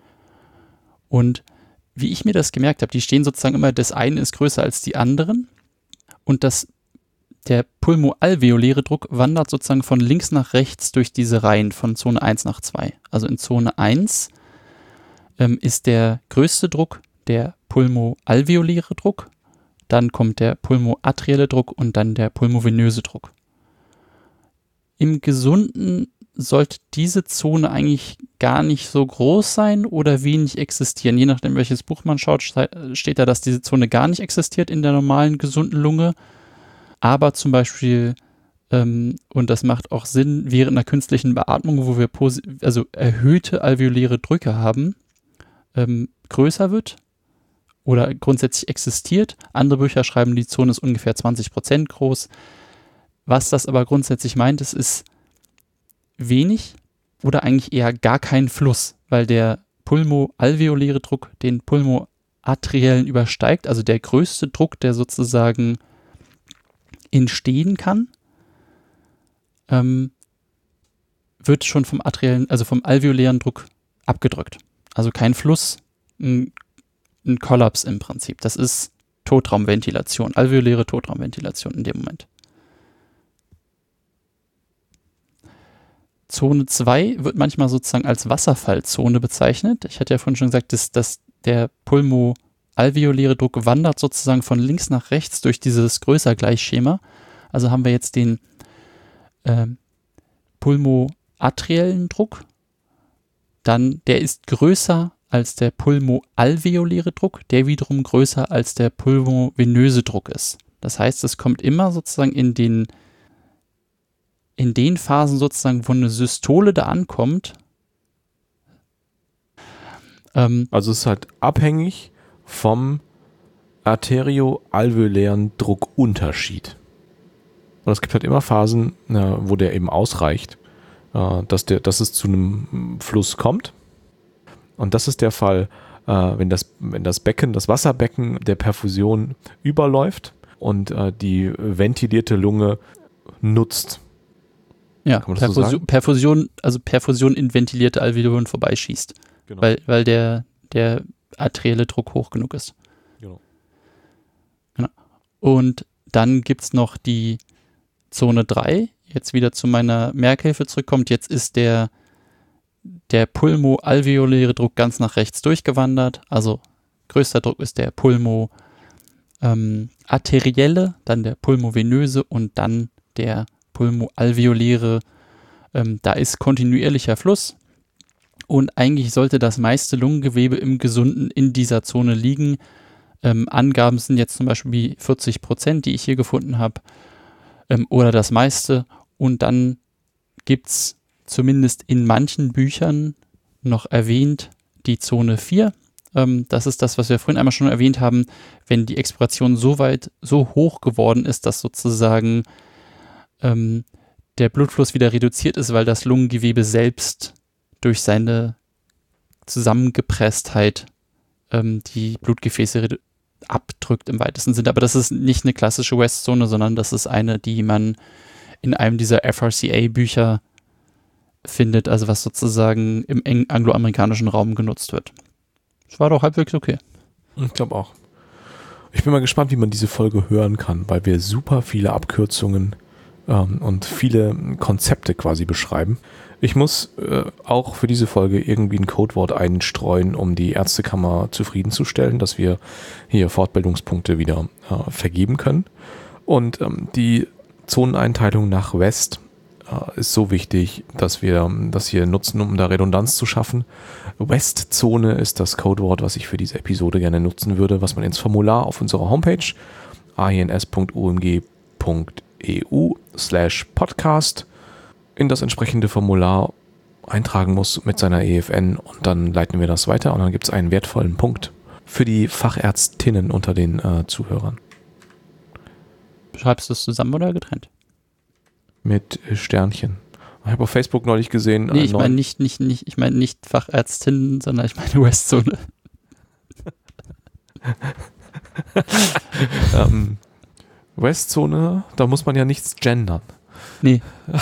Und wie ich mir das gemerkt habe, die stehen sozusagen immer, das eine ist größer als die anderen und das, der pulmoalveoläre Druck wandert sozusagen von links nach rechts durch diese Reihen von Zone eins nach zwei. Also in Zone eins ähm, ist der größte Druck der pulmoalveoläre Druck, dann kommt der pulmoarterielle Druck und dann der pulmovenöse Druck. Im Gesunden sollte diese Zone eigentlich gar nicht so groß sein oder wenig existieren. Je nachdem, welches Buch man schaut, steht da, dass diese Zone gar nicht existiert in der normalen, gesunden Lunge. Aber zum Beispiel, ähm, und das macht auch Sinn, während einer künstlichen Beatmung, wo wir posi- also erhöhte alveoläre Drücke haben, ähm, größer wird oder grundsätzlich existiert. Andere Bücher schreiben, die Zone ist ungefähr zwanzig Prozent groß. Was das aber grundsätzlich meint, es ist wenig oder eigentlich eher gar kein Fluss, weil der pulmoalveoläre Druck den pulmoarteriellen übersteigt, also der größte Druck, der sozusagen entstehen kann, ähm, wird schon vom arteriellen, also vom alveolären Druck abgedrückt. Also kein Fluss, ein, ein Kollaps im Prinzip. Das ist Totraumventilation, alveoläre Totraumventilation in dem Moment. Zone zwei wird manchmal sozusagen als Wasserfallzone bezeichnet. Ich hatte ja vorhin schon gesagt, dass, dass der pulmoalveoläre Druck wandert sozusagen von links nach rechts durch dieses Größer-Gleichschema. Also haben wir jetzt den äh, pulmoarteriellen Druck, dann der ist größer als der pulmoalveoläre Druck, der wiederum größer als der pulmovenöse Druck ist. Das heißt, es kommt immer sozusagen in den, in den Phasen sozusagen, wo eine Systole da ankommt. Ähm, Also es ist halt abhängig vom arterioalveolären Druckunterschied. Und es gibt halt immer Phasen, äh, wo der eben ausreicht, äh, dass, der, dass es zu einem Fluss kommt. Und das ist der Fall, äh, wenn, das, wenn das Becken, das Wasserbecken der Perfusion überläuft und äh, die ventilierte Lunge nutzt. ja, Kann man das so Perfusion, sagen? Perfusion, also Perfusion in ventilierte Alveolen vorbeischießt, Genau. weil, weil der, der arterielle Druck hoch genug ist. Genau. Genau. Und dann gibt es noch die Zone drei, jetzt wieder zu meiner Merkhilfe zurückkommt. Jetzt ist der, der pulmoalveoläre Druck ganz nach rechts durchgewandert. Also größter Druck ist der pulmo ähm, arterielle, dann der pulmovenöse und dann der pulmoalveoläre. Ähm, da ist kontinuierlicher Fluss und eigentlich sollte das meiste Lungengewebe im Gesunden in dieser Zone liegen. Ähm, Angaben sind jetzt zum Beispiel wie vierzig Prozent, die ich hier gefunden habe, ähm, oder das meiste. Und dann gibt es zumindest in manchen Büchern noch erwähnt die Zone vier. Ähm, das ist das, was wir vorhin einmal schon erwähnt haben, wenn die Expiration so weit, so hoch geworden ist, dass sozusagen ähm, der Blutfluss wieder reduziert ist, weil das Lungengewebe selbst durch seine Zusammengepresstheit ähm, die Blutgefäße redu- abdrückt im weitesten Sinne. Aber das ist nicht eine klassische West-Zone, sondern das ist eine, die man in einem dieser F R C A-Bücher findet, also was sozusagen im eng- angloamerikanischen Raum genutzt wird. Das war doch halbwegs okay. Ich glaube auch. Ich bin mal gespannt, wie man diese Folge hören kann, weil wir super viele Abkürzungen ähm, und viele Konzepte quasi beschreiben. Ich muss äh, auch für diese Folge irgendwie ein Codewort einstreuen, um die Ärztekammer zufriedenzustellen, dass wir hier Fortbildungspunkte wieder äh, vergeben können. Und ähm, die Zoneneinteilung nach West äh, ist so wichtig, dass wir das hier nutzen, um da Redundanz zu schaffen. Westzone ist das Codewort, was ich für diese Episode gerne nutzen würde, was man ins Formular auf unserer Homepage ans.umg.eu slash podcast in das entsprechende Formular eintragen muss mit seiner E F N und dann leiten wir das weiter und dann gibt es einen wertvollen Punkt für die Fachärztinnen unter den äh, Zuhörern. Schreibst du es zusammen oder getrennt? Mit äh, Sternchen. Ich habe auf Facebook neulich gesehen. Nee, äh, ich meine nicht, nicht, nicht, ich meine nicht Fachärztinnen, sondern ich meine Westzone. ähm, Westzone, da muss man ja nichts gendern. Nee.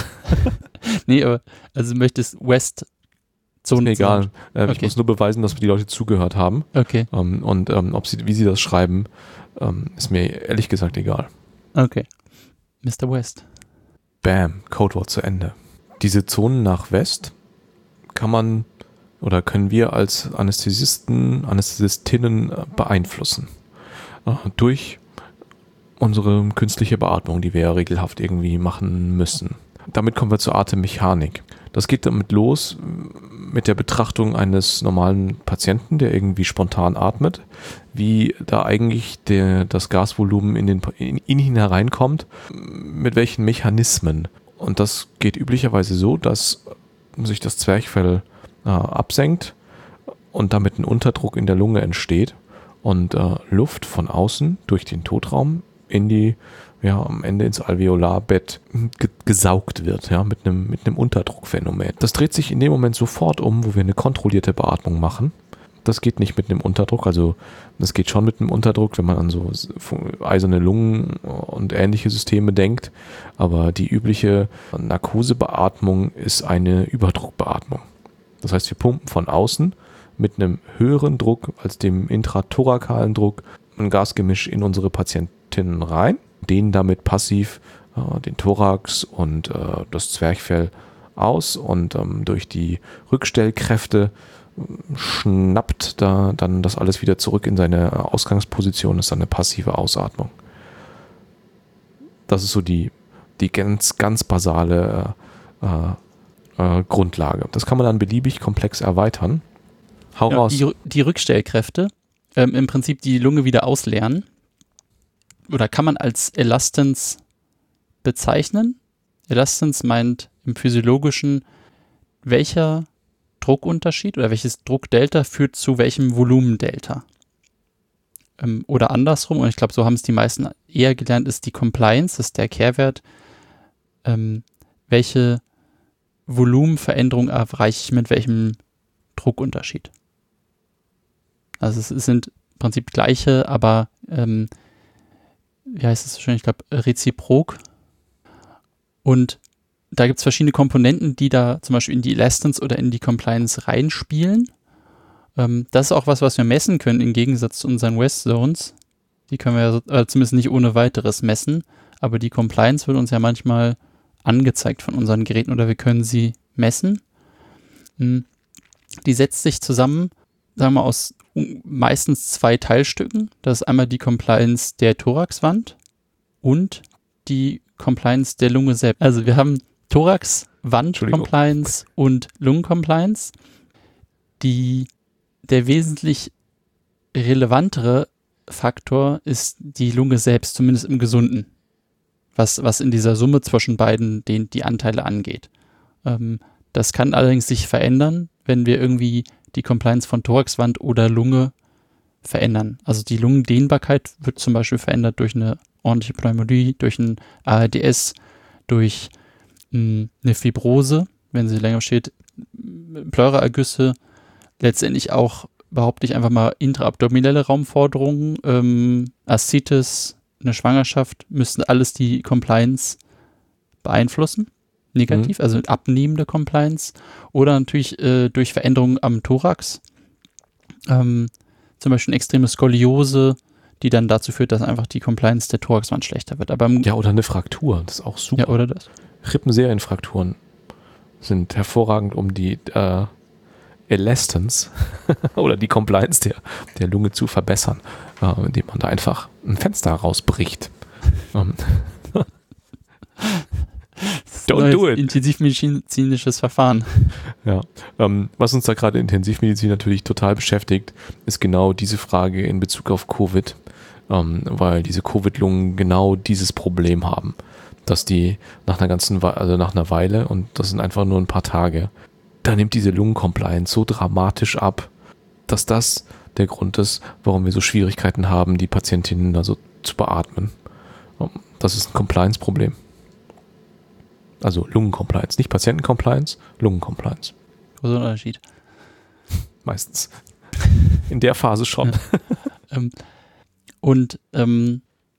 Nee, aber also du möchtest Westzone. Egal. Äh, Okay. Ich muss nur beweisen, dass die Leute zugehört haben. Okay, Ähm, und ähm, ob sie, wie sie das schreiben, ähm, ist mir ehrlich gesagt egal. okay. Mister West. Bam, Codewort zu Ende. Diese Zonen nach West kann man oder können wir als Anästhesisten, Anästhesistinnen äh, beeinflussen. Äh, durch unsere künstliche Beatmung, die wir ja regelhaft irgendwie machen müssen. Damit kommen wir zur Atemmechanik. Das geht damit los mit der Betrachtung eines normalen Patienten, der irgendwie spontan atmet, wie da eigentlich der, das Gasvolumen in, den, in ihn hereinkommt, mit welchen Mechanismen. Und das geht üblicherweise so, dass sich das Zwerchfell äh, absenkt und damit ein Unterdruck in der Lunge entsteht und äh, Luft von außen durch den Totraum in die, ja, am Ende ins Alveolarbett ge- gesaugt wird, ja, mit einem mit einem Unterdruckphänomen. Das dreht sich in dem Moment sofort um, wo wir eine kontrollierte Beatmung machen. Das geht nicht mit einem Unterdruck, also das geht schon mit einem Unterdruck, wenn man an so eiserne Lungen und ähnliche Systeme denkt, aber die übliche Narkosebeatmung ist eine Überdruckbeatmung. Das heißt, wir pumpen von außen mit einem höheren Druck als dem intrathorakalen Druck ein Gasgemisch in unsere Patientinnen rein, dehnen damit passiv äh, den Thorax und äh, das Zwerchfell aus und ähm, durch die Rückstellkräfte schnappt da dann das alles wieder zurück in seine Ausgangsposition, ist dann eine passive Ausatmung. Das ist so die, die ganz, ganz basale äh, äh, Grundlage. Das kann man dann beliebig komplex erweitern. Hau Ja, raus. die, die Rückstellkräfte, ähm, im Prinzip die Lunge wieder ausleeren, oder kann man als Elastance bezeichnen. Elastance meint im Physiologischen, welcher Druckunterschied oder welches Druckdelta führt zu welchem Volumendelta. Ähm, oder andersrum, und ich glaube, so haben es die meisten eher gelernt, ist die Compliance, das ist der Kehrwert. Ähm, welche Volumenveränderung erreiche ich mit welchem Druckunterschied? Also es sind im Prinzip gleiche, aber ähm, wie heißt es schon? Ich glaube, reziprok. Und da gibt es verschiedene Komponenten, die da zum Beispiel in die Elastance oder in die Compliance reinspielen. Ähm, das ist auch was, was wir messen können, im Gegensatz zu unseren West Zones. Die können wir ja äh, zumindest nicht ohne weiteres messen, aber die Compliance wird uns ja manchmal angezeigt von unseren Geräten oder wir können sie messen. Hm. Die setzt sich zusammen, sagen wir, aus meistens zwei Teilstücken. Das ist einmal die Compliance der Thoraxwand und die Compliance der Lunge selbst. Also wir haben Thorax-Wand-Compliance und Lungen-Compliance. Die, der wesentlich relevantere Faktor ist die Lunge selbst, zumindest im Gesunden, was, was in dieser Summe zwischen beiden den, die Anteile angeht. Ähm, das kann allerdings sich verändern, wenn wir irgendwie die Compliance von Thoraxwand oder Lunge verändern. Also die Lungendehnbarkeit wird zum Beispiel verändert durch eine ordentliche Pneumonie, durch ein A R D S, durch mh, eine Fibrose, wenn sie länger steht, Pleuraergüsse, letztendlich auch, behaupte ich einfach mal, intraabdominelle Raumforderungen, ähm, Aszites, eine Schwangerschaft, müssten alles die Compliance beeinflussen, negativ, mhm. also abnehmende Compliance, oder natürlich äh, durch Veränderungen am Thorax, ähm, zum Beispiel eine extreme Skoliose, die dann dazu führt, dass einfach die Compliance der Thoraxwand schlechter wird. Aber ja, oder eine Fraktur, das ist auch super. Ja, oder das. Rippenserienfrakturen sind hervorragend, um die äh, Elastance oder die Compliance der, der Lunge zu verbessern, äh, indem man da einfach ein Fenster rausbricht. Don't do it. Intensivmedizinisches Verfahren. Ja, ähm, was uns da gerade in Intensivmedizin natürlich total beschäftigt, ist genau diese Frage in Bezug auf Covid, ähm, weil diese Covid-Lungen genau dieses Problem haben, dass die nach einer ganzen Weile, also nach einer Weile, und das sind einfach nur ein paar Tage, da nimmt diese Lungencompliance so dramatisch ab, dass das der Grund ist, warum wir so Schwierigkeiten haben, die Patientinnen da so zu beatmen. Das ist ein Compliance-Problem. Also Lungencompliance, nicht Patientencompliance, Lungencompliance. Großer Unterschied. Meistens. In der Phase schon. Ja. ähm, und ähm,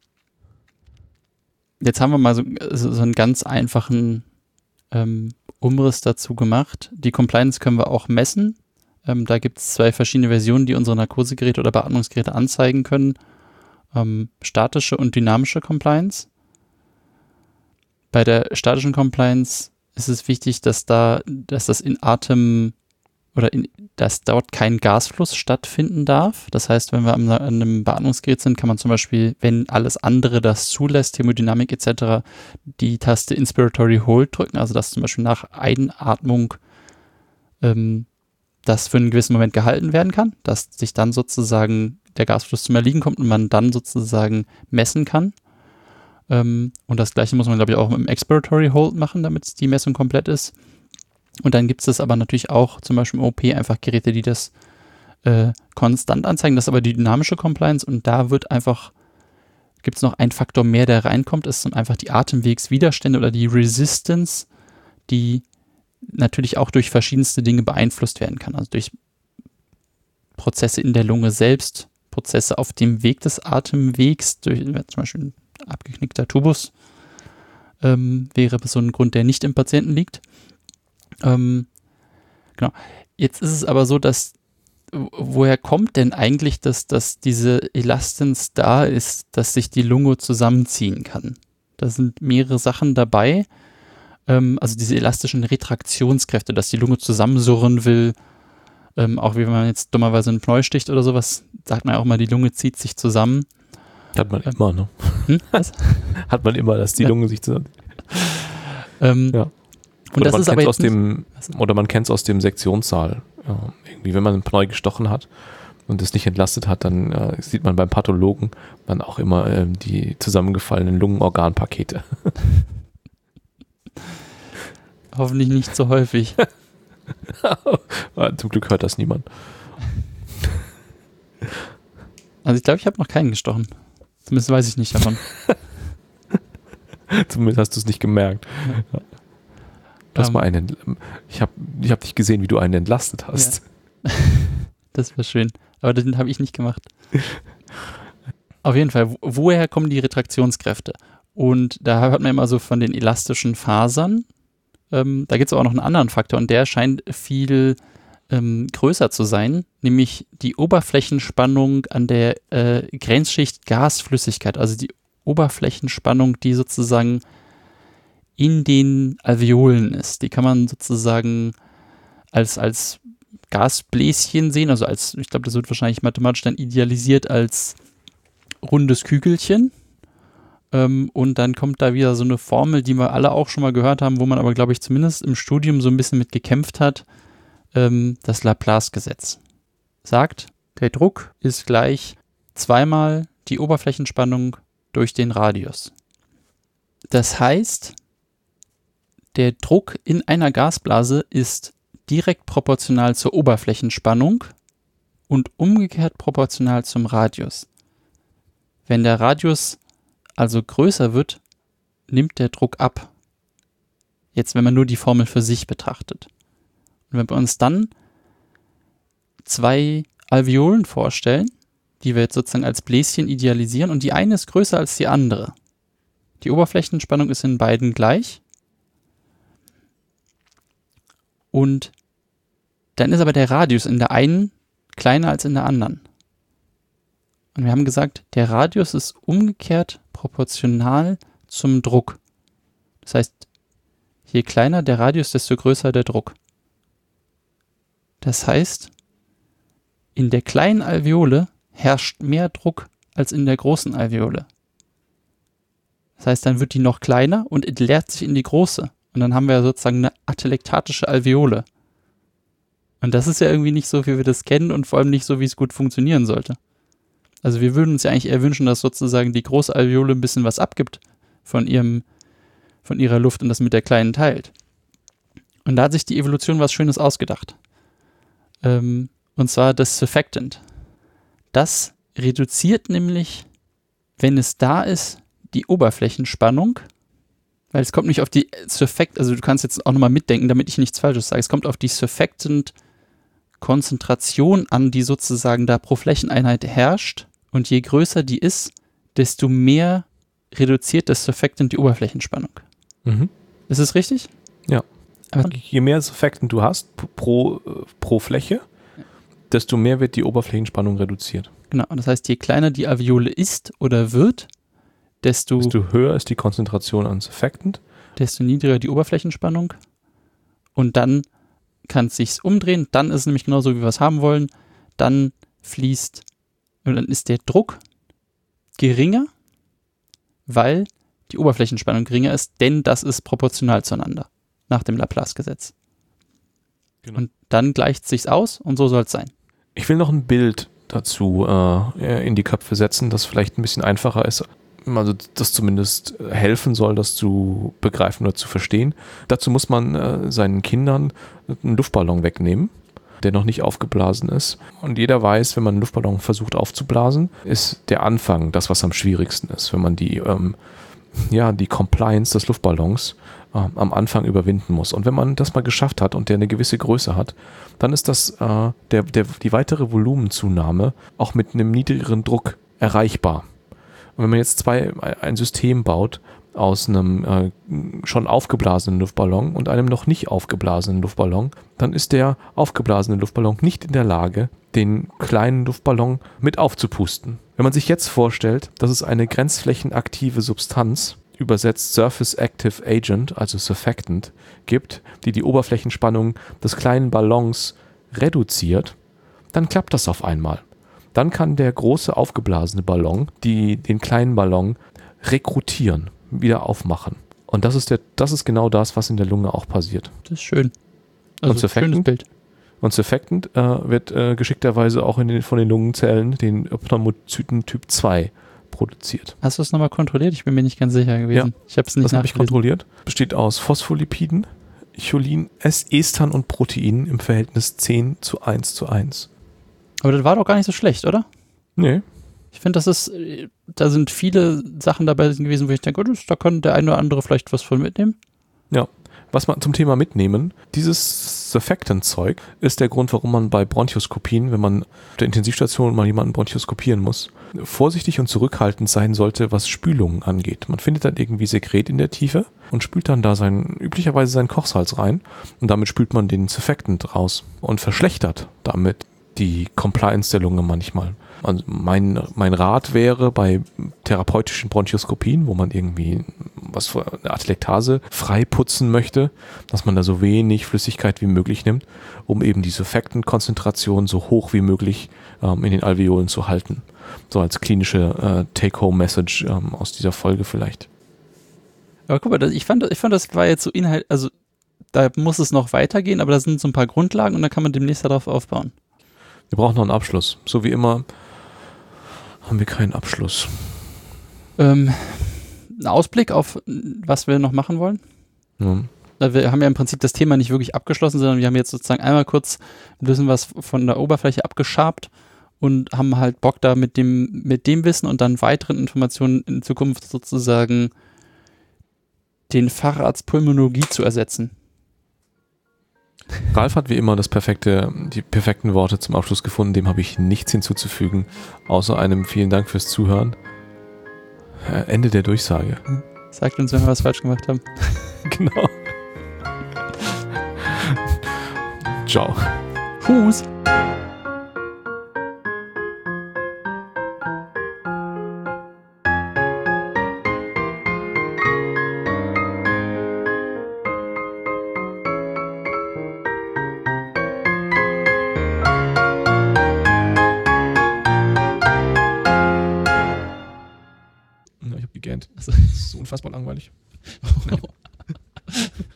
jetzt haben wir mal so, so einen ganz einfachen ähm, Umriss dazu gemacht. Die Compliance können wir auch messen. Ähm, da gibt es zwei verschiedene Versionen, die unsere Narkosegeräte oder Beatmungsgeräte anzeigen können. Ähm, statische und dynamische Compliance. Bei der statischen Compliance ist es wichtig, dass da, dass das in Atem oder in, dass dort kein Gasfluss stattfinden darf. Das heißt, wenn wir an einem Beatmungsgerät sind, kann man zum Beispiel, wenn alles andere das zulässt, Thermodynamik et cetera, die Taste Inspiratory Hold drücken, also dass zum Beispiel nach Einatmung ähm, das für einen gewissen Moment gehalten werden kann, dass sich dann sozusagen der Gasfluss zum Erliegen kommt und man dann sozusagen messen kann. Ähm, und das gleiche muss man, glaube ich, auch mit dem Expiratory Hold machen, damit die Messung komplett ist. Und dann gibt es aber natürlich auch zum Beispiel im O P einfach Geräte, die das äh, konstant anzeigen. Das ist aber die dynamische Compliance und da wird einfach, gibt es noch einen Faktor mehr, der reinkommt, ist einfach die Atemwegswiderstände oder die Resistance, die natürlich auch durch verschiedenste Dinge beeinflusst werden kann. Also durch Prozesse in der Lunge selbst, Prozesse auf dem Weg des Atemwegs, durch zum Beispiel ein abgeknickter Tubus, ähm, wäre so ein Grund, der nicht im Patienten liegt. Ähm, genau. Jetzt ist es aber so, dass woher kommt denn eigentlich, dass, dass diese Elastance da ist, dass sich die Lunge zusammenziehen kann? Da sind mehrere Sachen dabei. Ähm, also diese elastischen Retraktionskräfte, dass die Lunge zusammensurren will. Ähm, auch wie wenn man jetzt dummerweise einen Pneu sticht oder sowas, sagt man ja auch mal, die Lunge zieht sich zusammen. Hat man immer, ne? Hm? Was? Hat man immer, dass die ja. Lunge sich zusammen. Ähm, ja. Und oder das man ist aber jetzt aus dem, oder man kennt es aus dem Sektionssaal. Ja, irgendwie, wenn man einen Pneu gestochen hat, und es nicht entlastet hat, dann äh, sieht man beim Pathologen dann auch immer äh, die zusammengefallenen Lungenorganpakete. Hoffentlich nicht so häufig. Zum Glück hört das niemand. Also ich glaube, ich habe noch keinen gestochen. Zumindest weiß ich nicht davon. Zumindest hast du es nicht gemerkt. Ja. Du hast Ähm, mal einen, ich habe ich hab dich gesehen, wie du einen entlastet hast. Ja. Das war schön. Aber den habe ich nicht gemacht. Auf jeden Fall, wo, woher kommen die Retraktionskräfte? Und da hört man immer so von den elastischen Fasern. Ähm, da gibt es aber auch noch einen anderen Faktor und der scheint viel ähm, größer zu sein, nämlich die Oberflächenspannung an der äh, Grenzschicht Gasflüssigkeit, also die Oberflächenspannung, die sozusagen in den Alveolen ist. Die kann man sozusagen als, als Gasbläschen sehen, also als, ich glaube, das wird wahrscheinlich mathematisch dann idealisiert als rundes Kügelchen. Ähm, und dann kommt da wieder so eine Formel, die wir alle auch schon mal gehört haben, wo man aber, glaube ich, zumindest im Studium so ein bisschen mit gekämpft hat. Ähm, das Laplace-Gesetz sagt, der Druck ist gleich zweimal die Oberflächenspannung durch den Radius. Das heißt, der Druck in einer Gasblase ist direkt proportional zur Oberflächenspannung und umgekehrt proportional zum Radius. Wenn der Radius also größer wird, nimmt der Druck ab. Jetzt, wenn man nur die Formel für sich betrachtet. Und wenn wir uns dann zwei Alveolen vorstellen, die wir jetzt sozusagen als Bläschen idealisieren und die eine ist größer als die andere. Die Oberflächenspannung ist in beiden gleich. Und dann ist aber der Radius in der einen kleiner als in der anderen. Und wir haben gesagt, der Radius ist umgekehrt proportional zum Druck. Das heißt, je kleiner der Radius, desto größer der Druck. Das heißt, in der kleinen Alveole herrscht mehr Druck als in der großen Alveole. Das heißt, dann wird die noch kleiner und entleert sich in die große. Und dann haben wir sozusagen eine atelektatische Alveole. Und das ist ja irgendwie nicht so, wie wir das kennen und vor allem nicht so, wie es gut funktionieren sollte. Also wir würden uns ja eigentlich eher wünschen, dass sozusagen die große Alveole ein bisschen was abgibt von ihrem, von ihrer Luft und das mit der kleinen teilt. Und da hat sich die Evolution was Schönes ausgedacht. Ähm, und zwar das Surfactant. Das reduziert nämlich, wenn es da ist, die Oberflächenspannung, weil es kommt nicht auf die Surfactant, also du kannst jetzt auch nochmal mitdenken, damit ich nichts Falsches sage, es kommt auf die Surfactant-Konzentration an, die sozusagen da pro Flächeneinheit herrscht. Und je größer die ist, desto mehr reduziert das Surfactant die Oberflächenspannung. Mhm. Ist es richtig? Ja. Aber Je mehr Surfactant du hast pro, pro Fläche, desto mehr wird die Oberflächenspannung reduziert. genau, das heißt, je kleiner die Alveole ist oder wird, desto, Desto höher ist die Konzentration an Surfactant. desto niedriger die Oberflächenspannung. Und dann kann es sich umdrehen. Dann ist es nämlich genauso, wie wir es haben wollen. Dann fließt, und dann ist der Druck geringer, weil die Oberflächenspannung geringer ist, denn das ist proportional zueinander, nach dem Laplace-Gesetz. Genau. Und dann gleicht es sich aus und so soll es sein. Ich will noch ein Bild dazu äh, in die Köpfe setzen, das vielleicht ein bisschen einfacher ist, also das zumindest helfen soll, das zu begreifen oder zu verstehen. Dazu muss man äh, seinen Kindern einen Luftballon wegnehmen, der noch nicht aufgeblasen ist. Und jeder weiß, wenn man einen Luftballon versucht aufzublasen, ist der Anfang das, was am schwierigsten ist, wenn man die, ähm, ja, die Compliance des Luftballons äh, am Anfang überwinden muss. Und wenn man das mal geschafft hat und der eine gewisse Größe hat, dann ist das äh, der, der, die weitere Volumenzunahme auch mit einem niedrigeren Druck erreichbar. Und wenn man jetzt zwei, ein System baut aus einem äh, schon aufgeblasenen Luftballon und einem noch nicht aufgeblasenen Luftballon, dann ist der aufgeblasene Luftballon nicht in der Lage, den kleinen Luftballon mit aufzupusten. Wenn man sich jetzt vorstellt, dass es eine grenzflächenaktive Substanz, übersetzt Surface Active Agent, also Surfactant, gibt, die die Oberflächenspannung des kleinen Ballons reduziert, dann klappt das auf einmal. Dann kann der große aufgeblasene Ballon die, den kleinen Ballon rekrutieren, wieder aufmachen. Und das ist, der, das ist genau das, was in der Lunge auch passiert. Das ist schön. Und Also schönes Surfactant? Bild. Und Surfactant äh, wird äh, geschickterweise auch in den, von den Lungenzellen, den Pneumozyten Typ zwei, produziert. Hast du es nochmal kontrolliert? Ich bin mir nicht ganz sicher gewesen. Ja, ich habe es nicht das habe ich kontrolliert. Besteht aus Phospholipiden, Cholin, Estern und Proteinen im Verhältnis zehn zu eins zu eins. Aber das war doch gar nicht so schlecht, oder? Nee. Ich finde, das ist, da sind viele Sachen dabei gewesen, wo ich denke, oh, das, da kann der eine oder andere vielleicht was von mitnehmen. Ja. Was man zum Thema mitnehmen, dieses Surfactant-Zeug ist der Grund, warum man bei Bronchoskopien, wenn man auf der Intensivstation mal jemanden bronchoskopieren muss, vorsichtig und zurückhaltend sein sollte, was Spülungen angeht. Man findet dann irgendwie Sekret in der Tiefe und spült dann da sein, üblicherweise seinen Kochsalz rein und damit spült man den Surfactant raus und verschlechtert damit die Compliance der Lunge manchmal. Also mein, mein Rat wäre bei therapeutischen Bronchoskopien, wo man irgendwie was für eine Atelektase freiputzen möchte, dass man da so wenig Flüssigkeit wie möglich nimmt, um eben die Surfactant-Konzentration so hoch wie möglich ähm, in den Alveolen zu halten. So als klinische äh, Take-Home-Message ähm, aus dieser Folge vielleicht. Aber guck mal, das, ich, fand, ich fand, das war jetzt so Inhalt, also da muss es noch weitergehen, aber da sind so ein paar Grundlagen und dann kann man demnächst darauf aufbauen. Wir brauchen noch einen Abschluss. So wie immer haben wir keinen Abschluss. Ähm, ein Ausblick auf, was wir noch machen wollen? Ja. Wir haben ja im Prinzip das Thema nicht wirklich abgeschlossen, sondern wir haben jetzt sozusagen einmal kurz ein bisschen was von der Oberfläche abgeschabt und haben halt Bock da mit dem, mit dem Wissen und dann weiteren Informationen in Zukunft sozusagen den Facharzt Pulmonologie zu ersetzen. Ralf hat wie immer das perfekte, die perfekten Worte zum Abschluss gefunden, dem habe ich nichts hinzuzufügen, außer einem vielen Dank fürs Zuhören. Äh, Ende der Durchsage. Sagt uns, wenn wir was falsch gemacht haben. Genau. Ciao. Fuß. Ich habe gegähnt. Das ist so unfassbar langweilig.